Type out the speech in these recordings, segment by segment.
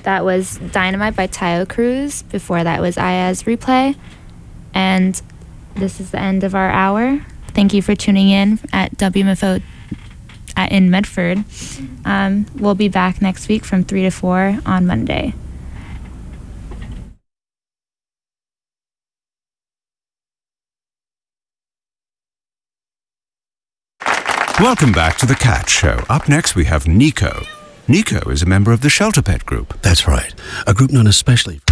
That was Dynamite by Tayo Cruz. Before that was Aya's Replay. And this is the end of our hour. Thank you for tuning in at WMFO in Medford. We'll be back next week from 3 to 4 on Monday. Welcome back to The Cat Show. Up next, we have Nico. Nico is a member of the Shelter Pet Group. That's right. A group known especially...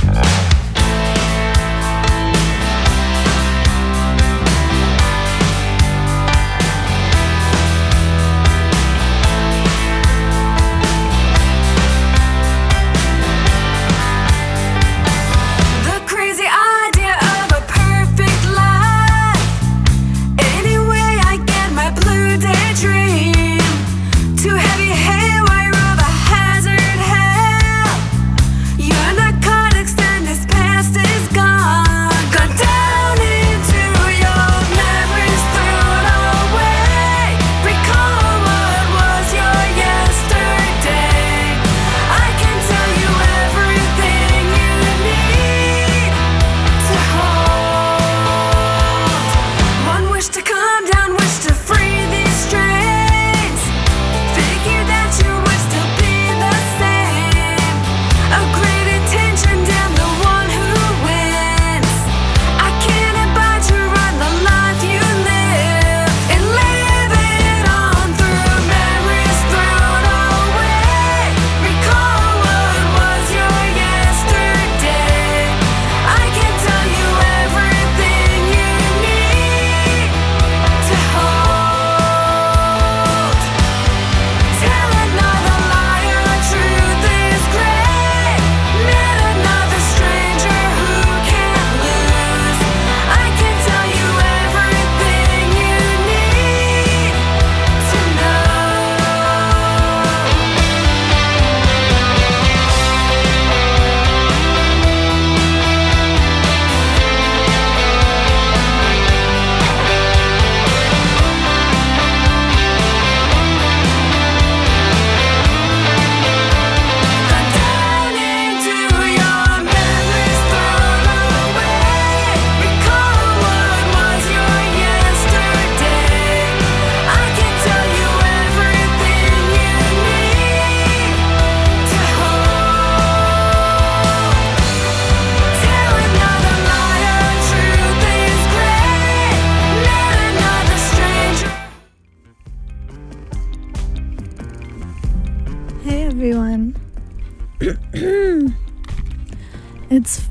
It's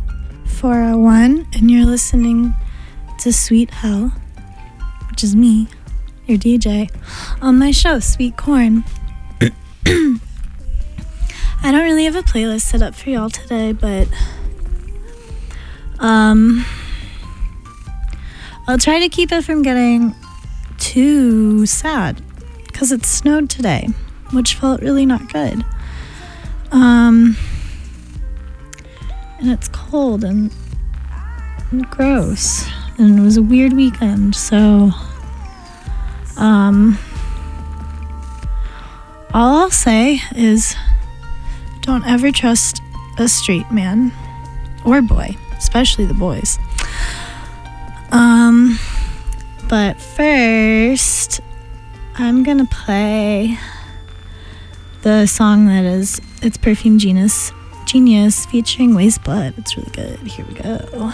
4:01, and you're listening to Sweet Hell, which is me, your DJ, on my show, Sweet Corn. I don't really have a playlist set up for y'all today, but I'll try to keep it from getting too sad, because it snowed today, which felt really not good. And it's cold and gross, and it was a weird weekend, so all I'll say is don't ever trust a straight man or boy, especially the boys. But first I'm gonna play the song that is, it's Perfume Genius featuring Waste Blood. It's really good. Here we go.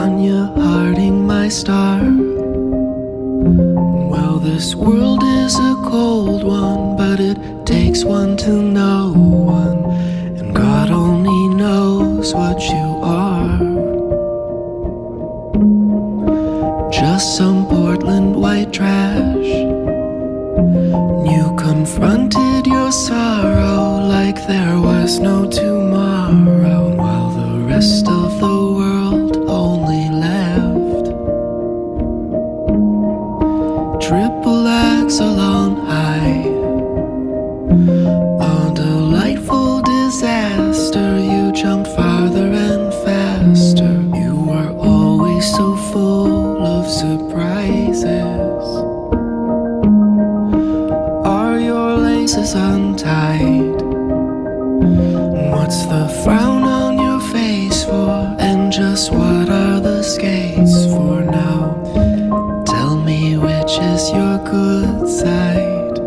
Tanya Harding, my star. Well, this world is a cold one, but it takes one to know one, and God only knows what you are. Just some Portland white trash. You confronted your sorrow like there was no tomorrow, while the rest of the world only laughed. Triple axel on high, a delightful disaster. You jumped farther and faster. You were always so full of surprises. Are your laces untied? What's the frown on your face for? And just what are the skates for now? Tell me which is your good side.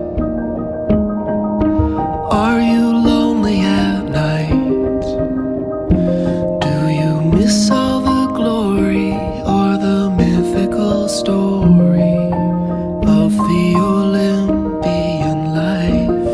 Are you lonely at night? Do you miss all the glory or the mythical story of the Olympian life?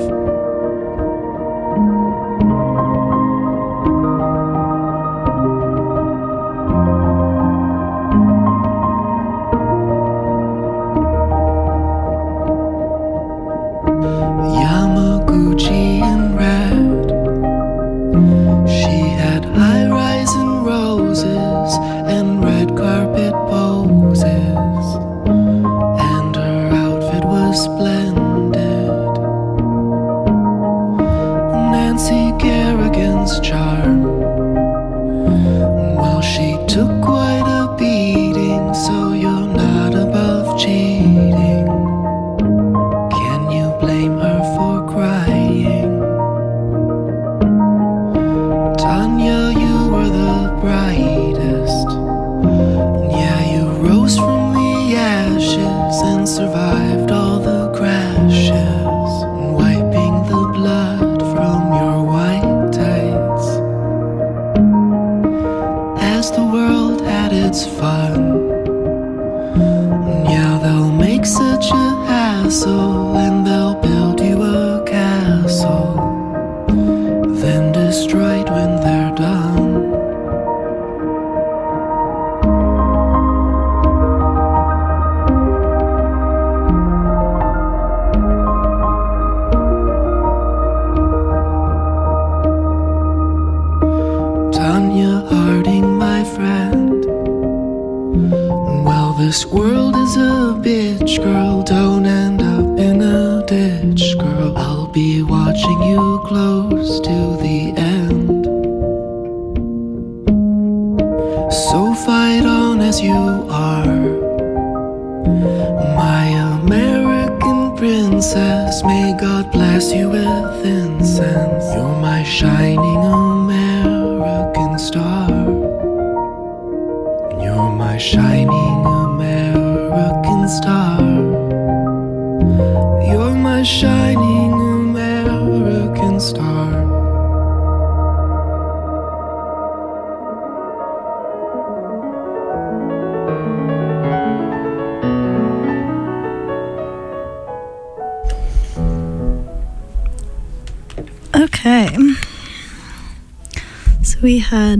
Yamaguchi in red. She had high-rise and roses and red carpet poses, and her outfit was splendid. Nancy Kerrigan's charm, well, she took quite a beating, so you're not above cheating. Can you blame her for crying? Tanya, you were the brightest. Yeah, you rose from the ashes and survived all the crashes, wiping the blood from your white tights. As the world had its fun, yeah, they'll make such a hassle, and they'll build you a castle, then destroy it when they're done. Tanya Harding, my friend. Well, this world is a bitch, girl. Don't end up in a ditch, girl. I'll be watching you close to the end. So fight on as you are, my American princess. May God bless you with incense. You're my shining American star. You're my shining American star. You're my shining American star. Okay. So we had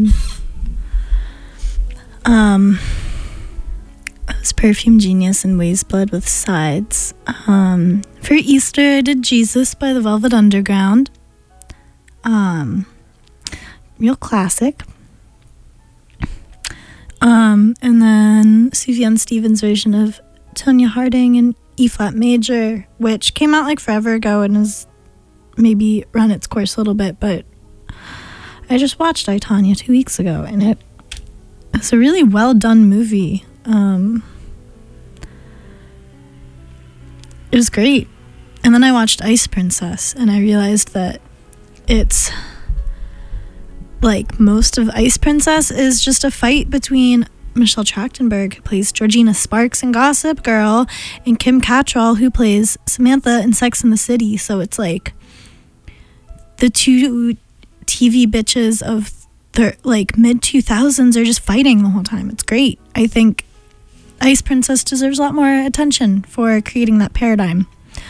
it was Perfume Genius and Ways Blood with Sides. For Easter I did Jesus by the Velvet Underground. Real classic. And then Sufjan Stevens' version of Tanya Harding in E-flat major, which came out like forever ago and has maybe run its course a little bit, but I just watched I, Tanya 2 weeks ago, and it's a really well done movie. It was great. And then I watched Ice Princess, and I realized that it's like most of Ice Princess is just a fight between Michelle Trachtenberg, who plays Georgina Sparks in Gossip Girl, and Kim Cattrall, who plays Samantha in Sex and the City. So it's like the two TV bitches of the like mid 2000s are just fighting the whole time. It's great. I think Ice Princess deserves a lot more attention for creating that paradigm.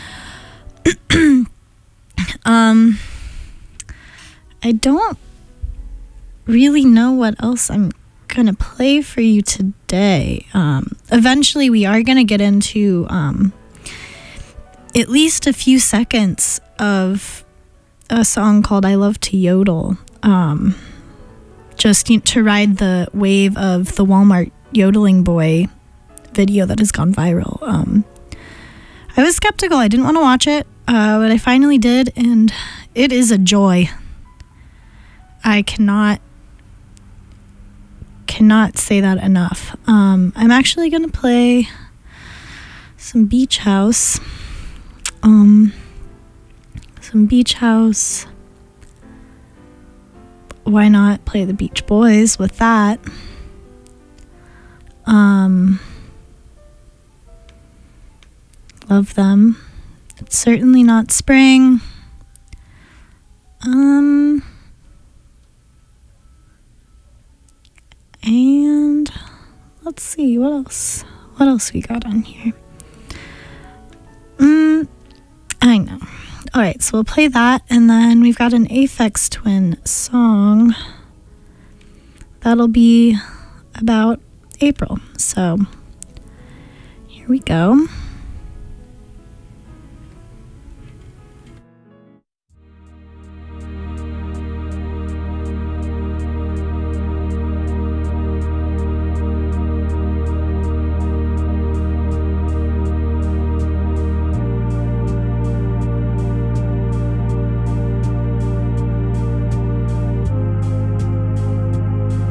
I don't really know what else I'm gonna play for you today. Eventually we are gonna get into at least a few seconds of a song called I Love to Yodel, just to ride the wave of the Walmart yodeling boy video that has gone viral. I was skeptical. I didn't want to watch it, but I finally did, and it is a joy. I cannot say that enough. I'm actually going to play some Beach House. Why not play the Beach Boys with that? Love them. It's certainly not spring. And let's see what else we got on here. I know. All right, so we'll play that, and then we've got an Aphex Twin song that'll be about April. So here we go.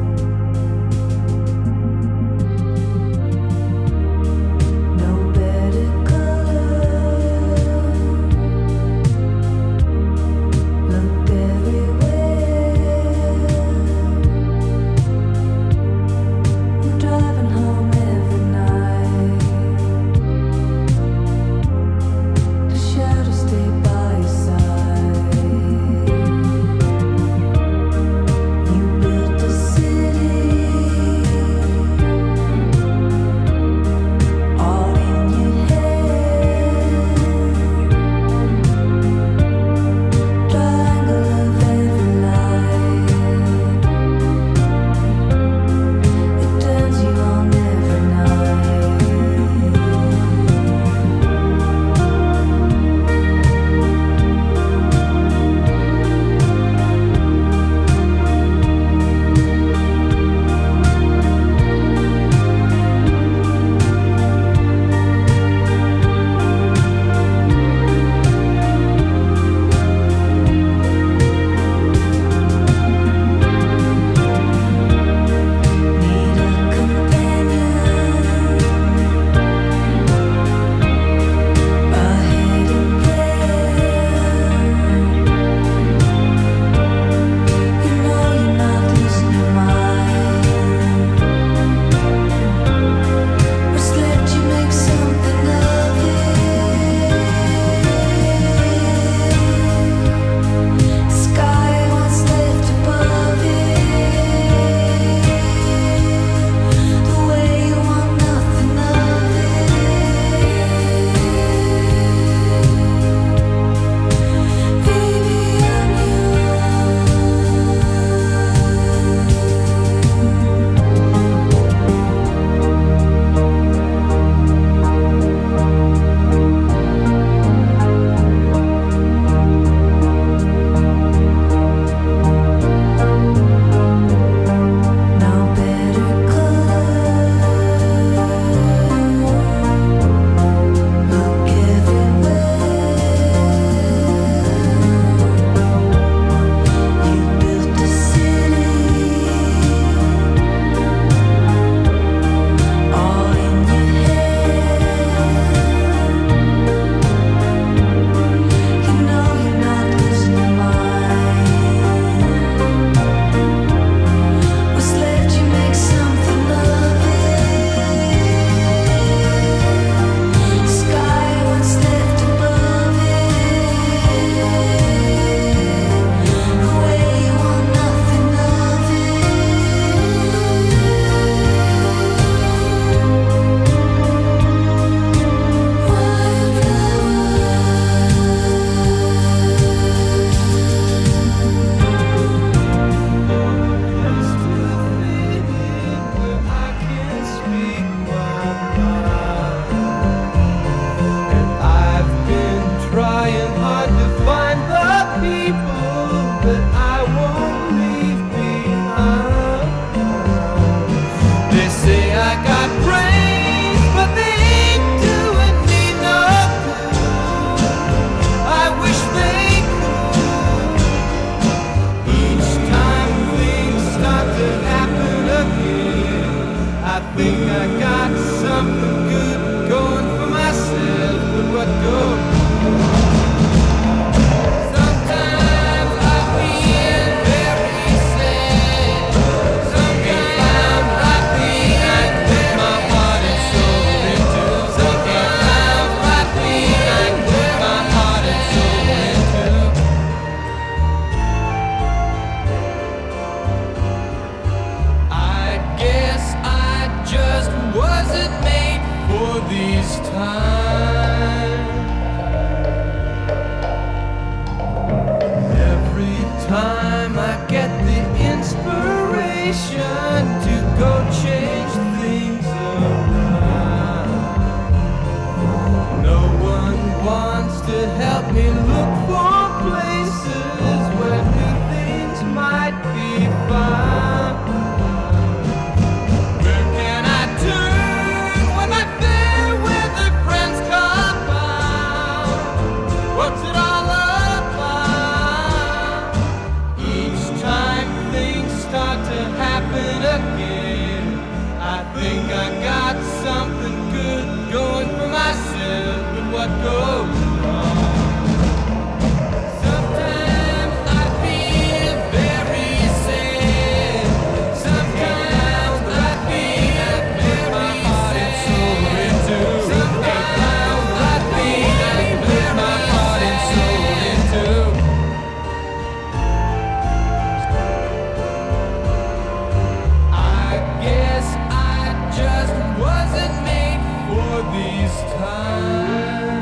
No bed time I get the inspiration to go change things around. No one wants to help me look for places where new things might be found. Where can I turn when my fair weather friends come out? What's it all about? Each time things start to happen again, I think I got something good going for myself, but what goes wrong? Sometimes I feel very sad. Sometimes I feel very sad. Sometimes I feel very sad. I guess I just wasn't made for these times.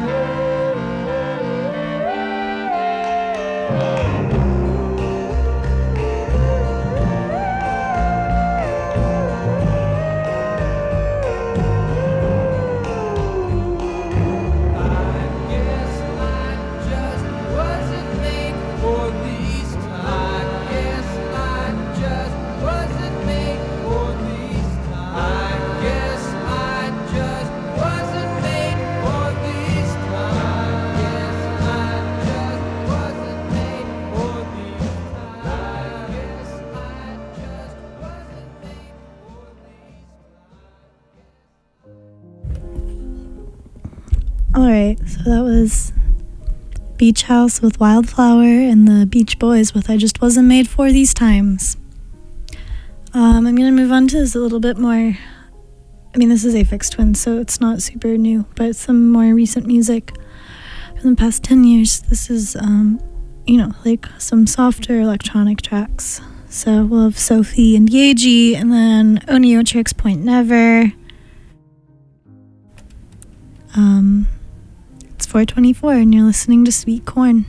I guess I just wasn't made for these times. I guess I just wasn't made for these times. I guess I just wasn't made for these times. I guess I just wasn't made for these times. I guess I just wasn't made for these times. Alright, so that was Beach House with Wildflower and the Beach Boys with I Just Wasn't Made For These Times. I'm going to move on to this a little bit more. I mean, this is Aphex Twin, so it's not super new, but some more recent music from the past 10 years. This is, like some softer electronic tracks. So we'll have Sophie and Yeji, and then Oniotrix Point Never. It's 4:24 and you're listening to Sweet Corn.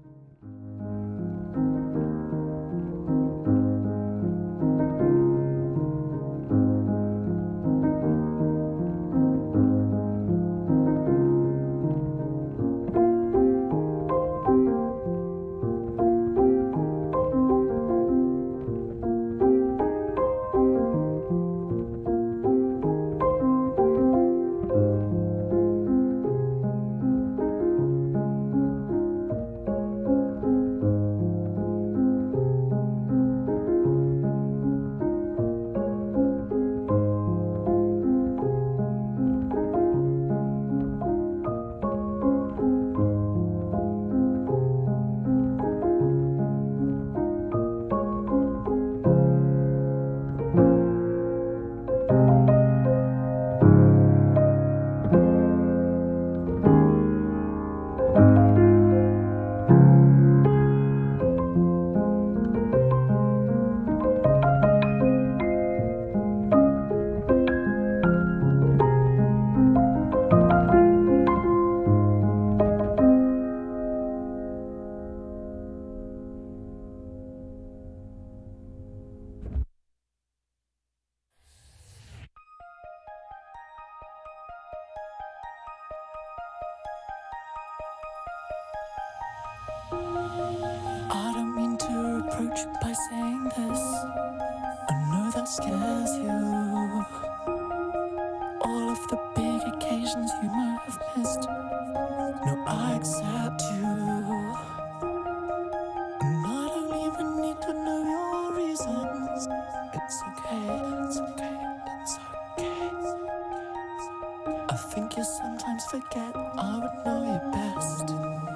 I don't mean to reproach you by saying this. I know that scares you. All of the big occasions you might have missed. No, I accept you. And I don't even need to know your reasons. It's okay, it's okay, it's okay. I think you sometimes forget I would know you best.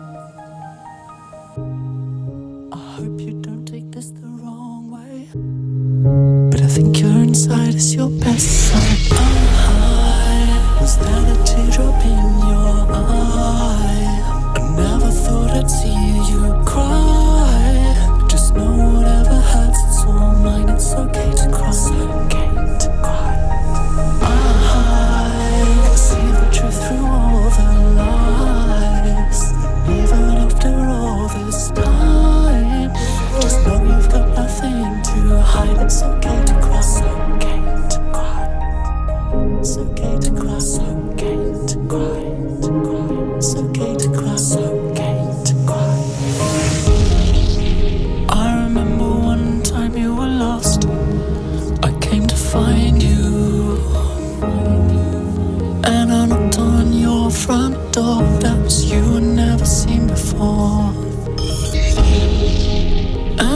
I hope you don't take this the wrong way, but I think your inside is your best side. Was there a teardrop in your eye? I never thought I'd see you cry. Just know whatever hurts, it's all mine. It's okay to cry. It's okay to cry. I see the truth through all the lies. Even after all this time, just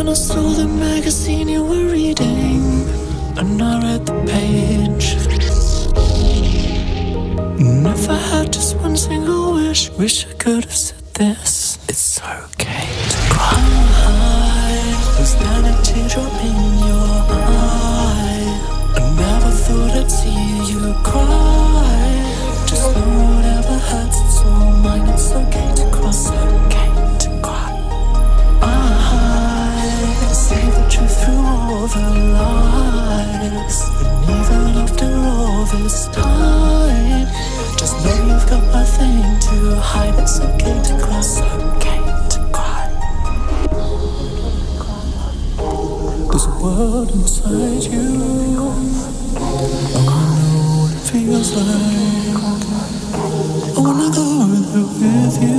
Then I saw the magazine you were reading, and I read the page. And if I had just one single wish I could have said this: it's okay to cry. Was there a teardrop in your eye? I never thought I'd see you cry. Just know whatever hurts, it's all mine. It's okay to cry. It's okay to cry. I say the truth through all the lies, and even after all this time, just know you've got nothing to hide. It's okay to cry. It's okay to cry. There's a world inside you. I wanna know what it feels like. I wanna go there with you.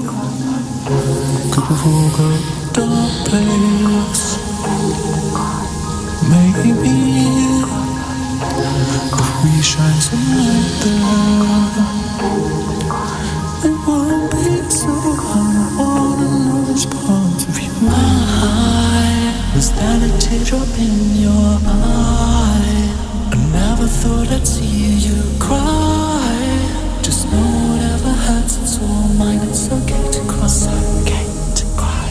Could we walk up a dark place? Maybe if we shine some light there, it won't be so hard. I wanna know which parts of you. Was that a teardrop in your eye? I never thought I'd see you cry. Just know whatever hurts, it's all mine. It's okay to cry. It's okay to cry.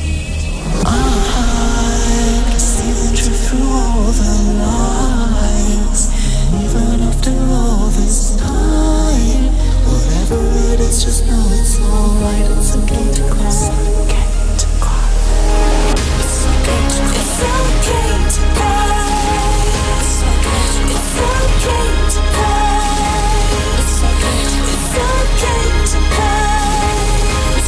I can see the truth through all the lies, and even after all this time, whatever it is, just know it's alright. It's okay to cry. It's okay to cry. It's okay to cry. It's okay to cry. It's okay to cry. It's okay to cry. It's okay to cry.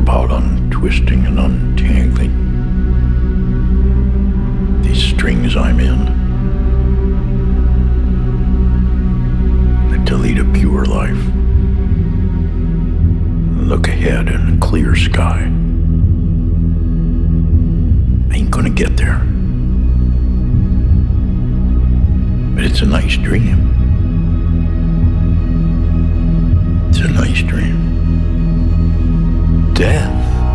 about untwisting and untangling these strings I'm in, to lead a pure life, look ahead in a clear sky. I ain't gonna get there, but it's a nice dream. It's a nice dream. Death,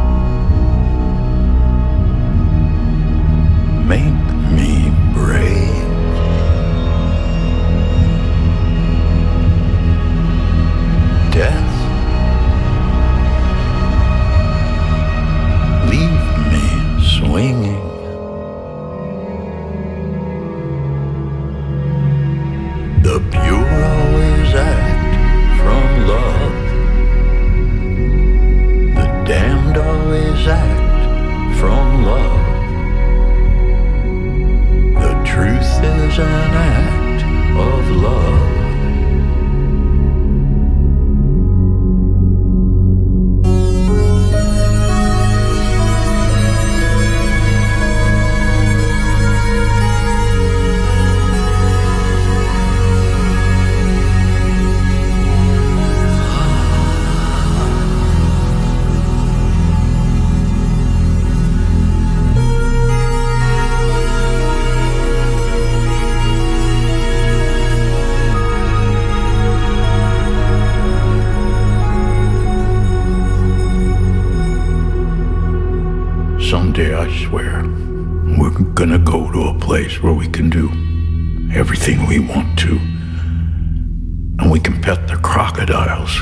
make me brave. Death, leave me swinging. The pure always act from love. The damned always act from love. The truth is an act of love. Someday, I swear, we're gonna go to a place where we can do everything we want to, and we can pet the crocodiles.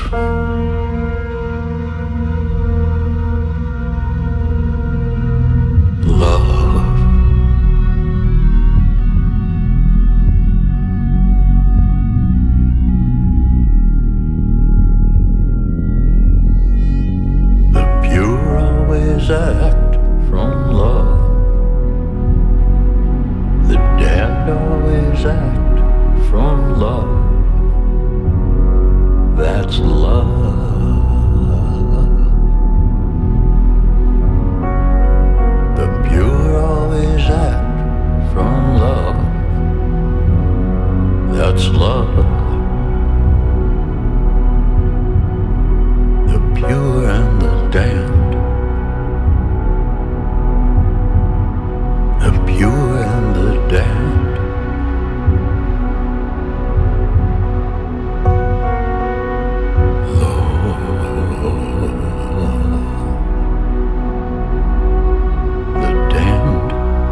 Love. The pure always act from love. The damned always act from love. That's love. The pure always act from love. That's love. The pure and the damned. The pure and the damned. The damned.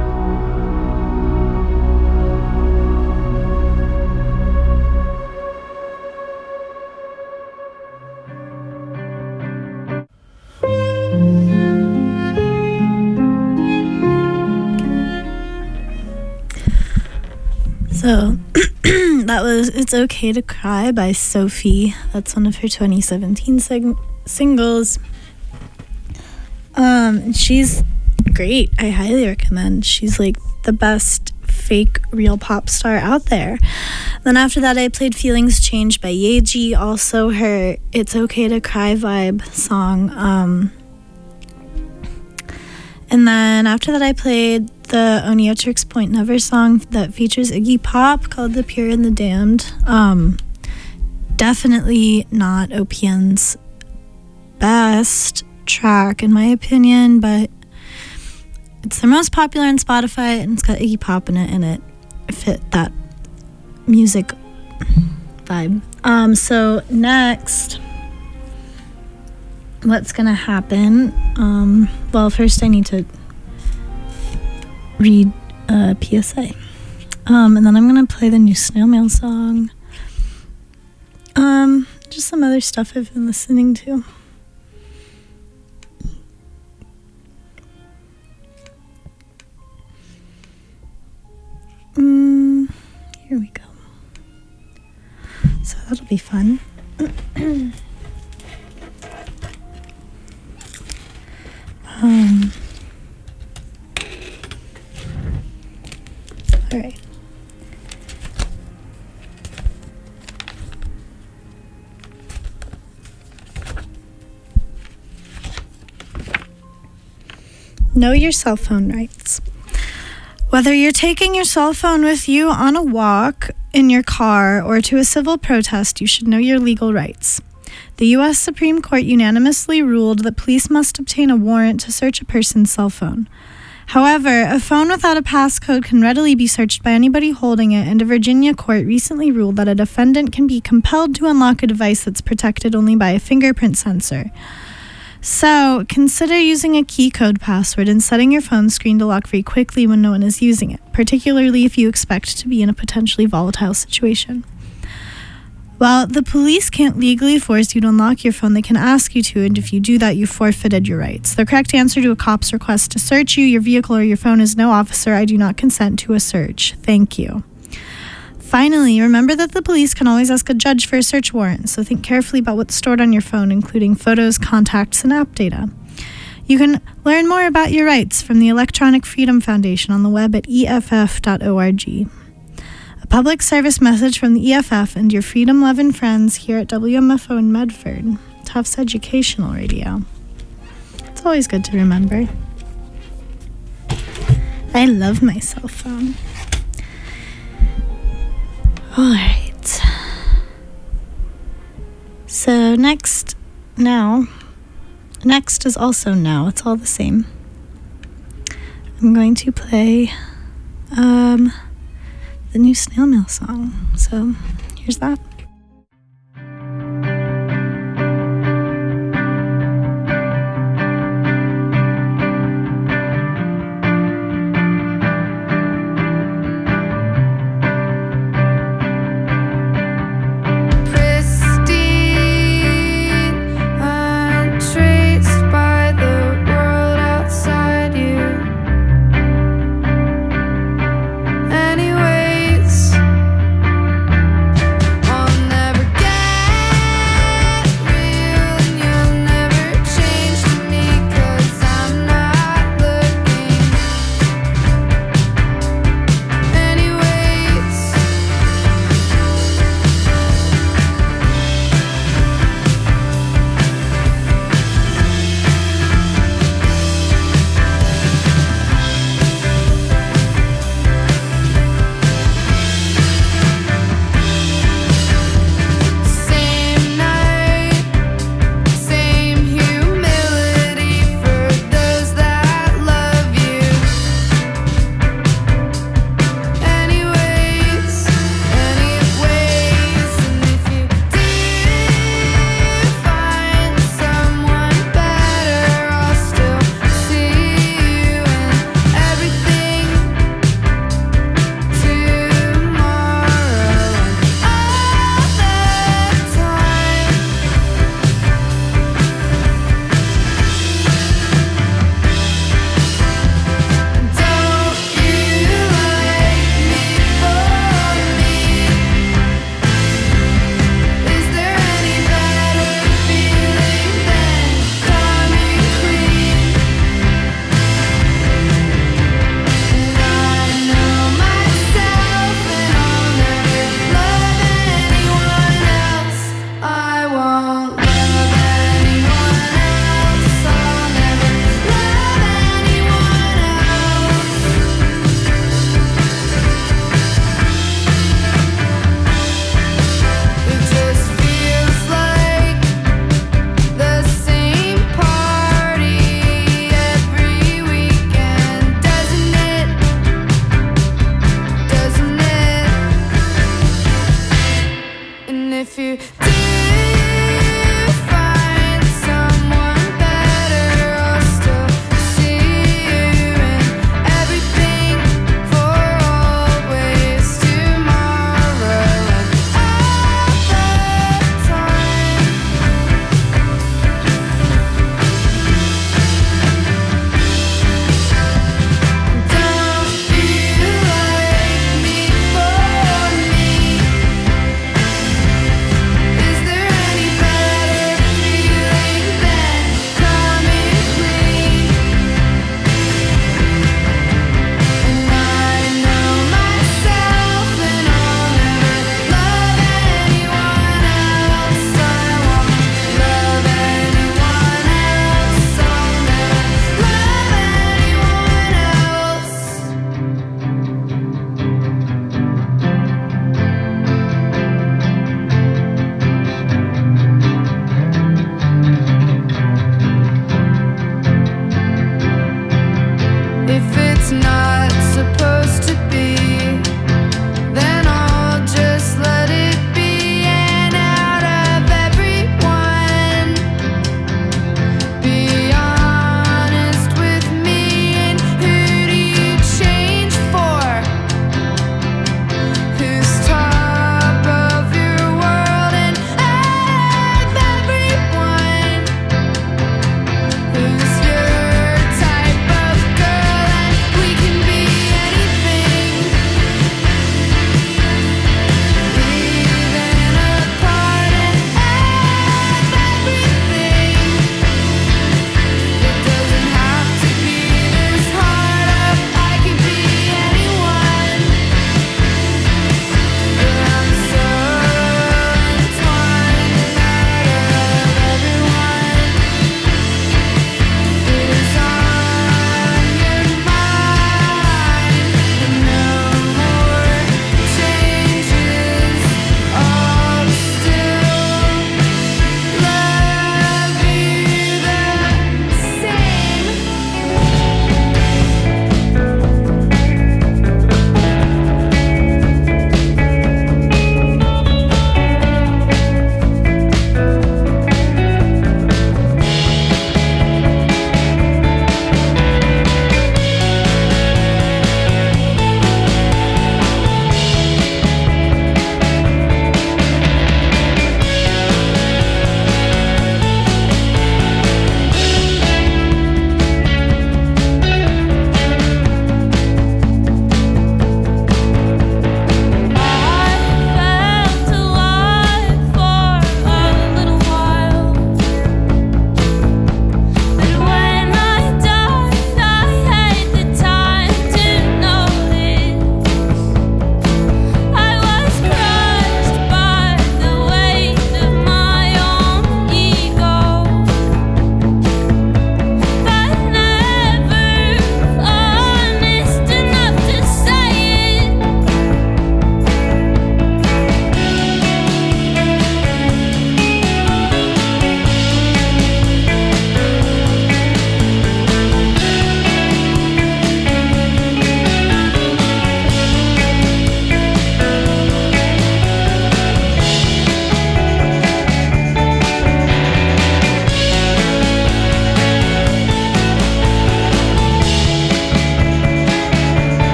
So that was It's Okay to Cry by Sophie. That's one of her 2017 singles. She's great. I highly recommend. She's like the best fake real pop star out there. Then after that, I played Feelings Change by Yeji, also her It's Okay to Cry vibe song. And then after that, I played the Oneotrix Point Never song that features Iggy Pop called The Pure and the Damned. Definitely not OPN's best track in my opinion, but it's the most popular on Spotify and it's got Iggy Pop in it and it fit that music vibe. So next, what's gonna happen? Well, first I need to read a PSA. And then I'm gonna play the new Snail Mail song. Just some other stuff I've been listening to. Here we go. So that'll be fun. All right. Know your cell phone rights. Whether you're taking your cell phone with you on a walk, in your car, or to a civil protest, you should know your legal rights. The U.S. Supreme Court unanimously ruled that police must obtain a warrant to search a person's cell phone. However, a phone without a passcode can readily be searched by anybody holding it, and a Virginia court recently ruled that a defendant can be compelled to unlock a device that's protected only by a fingerprint sensor. So, consider using a key code password and setting your phone screen to lock very quickly when no one is using it, particularly if you expect to be in a potentially volatile situation. While the police can't legally force you to unlock your phone, they can ask you to, and if you do that, you forfeited your rights. The correct answer to a cop's request to search you, your vehicle, or your phone is no, officer, I do not consent to a search. Thank you. Finally, remember that the police can always ask a judge for a search warrant, so think carefully about what's stored on your phone, including photos, contacts, and app data. You can learn more about your rights from the Electronic Freedom Foundation on the web at EFF.org. A public service message from the EFF and your freedom-loving friends here at WMFO in Medford, Tufts Educational Radio. It's always good to remember. I love my cell phone. All right. So next is also now. It's all the same. I'm going to play the new Snail Mail song. So here's that.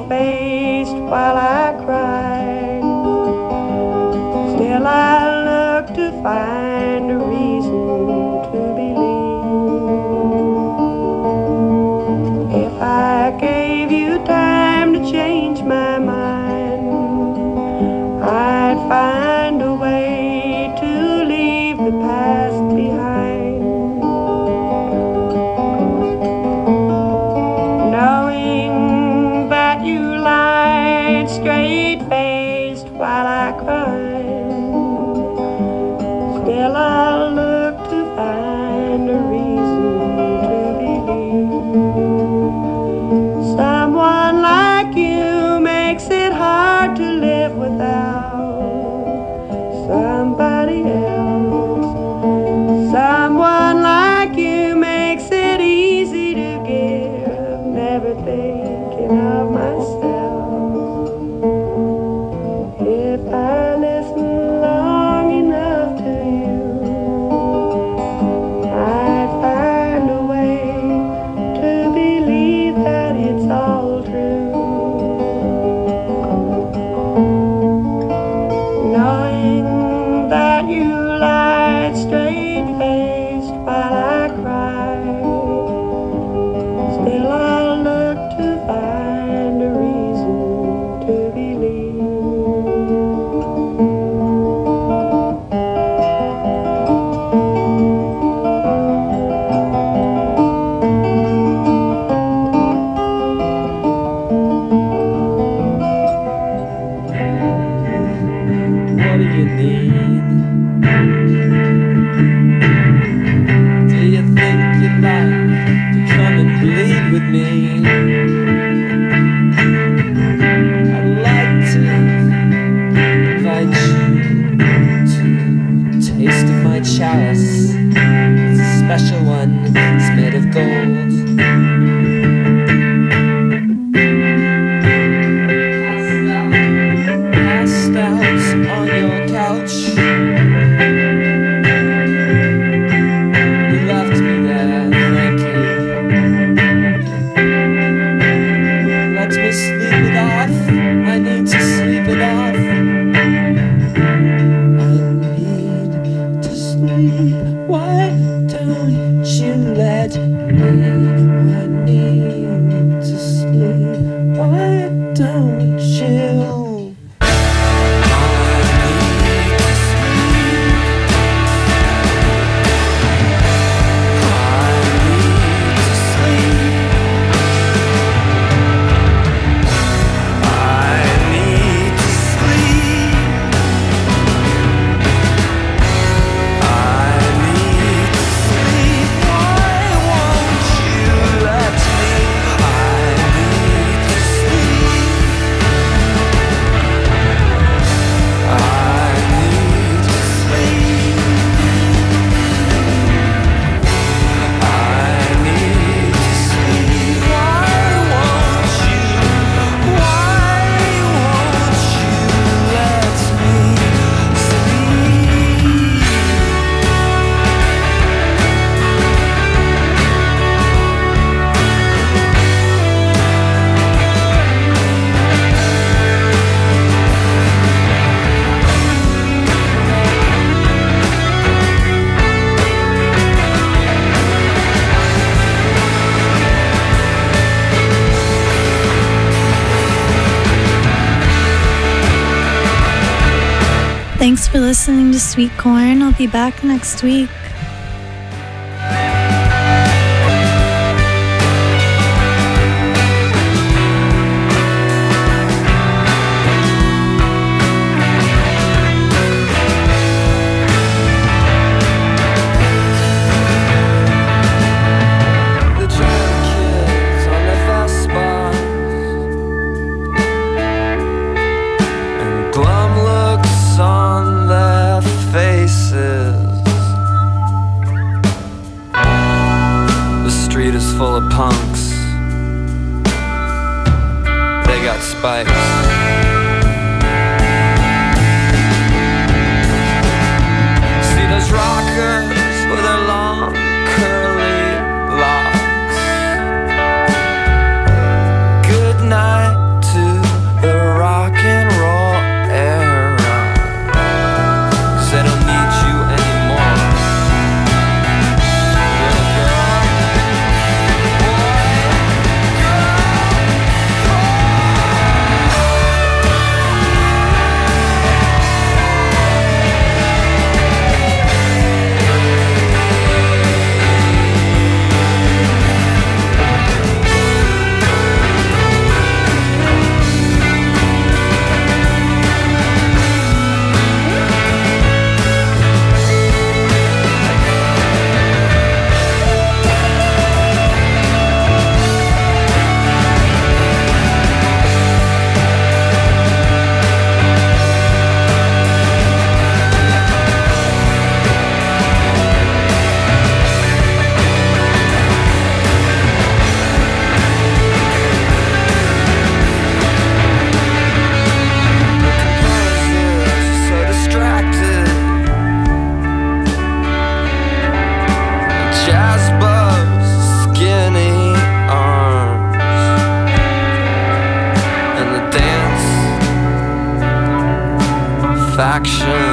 straight-faced while I cried. Still I look to find a reason to believe. If I gave you time to change my mind, I'd find a way to leave the past behind. Knowing that you lied straight-faced while I cried, still I look to find a reason to believe. Someone like you makes it hard to live without somebody else. Someone like you makes it easy to give, never thinking of myself. If I listen long enough to you, I'd find a way to believe that it's all true. Knowing that you lied straight-faced while I cried, still I look to find a reason to believe. What do you need? Do you think you'd like to come and bleed with me? I'd like to invite you to taste of my chalice. It's a special one, it's made of gold. Passed out on your couch. You left me there, thank you. Let me sleep it off. I need to sleep it off. I need to sleep. Why don't you let me? I need to sleep. Why don't you? Thanks for listening to Sweet Corn. I'll be back next week. The giant kids on their Vespas and glum looks on their faces. The street is full of punks. They got spikes. See those rockers with their long curly locks. Good night to action.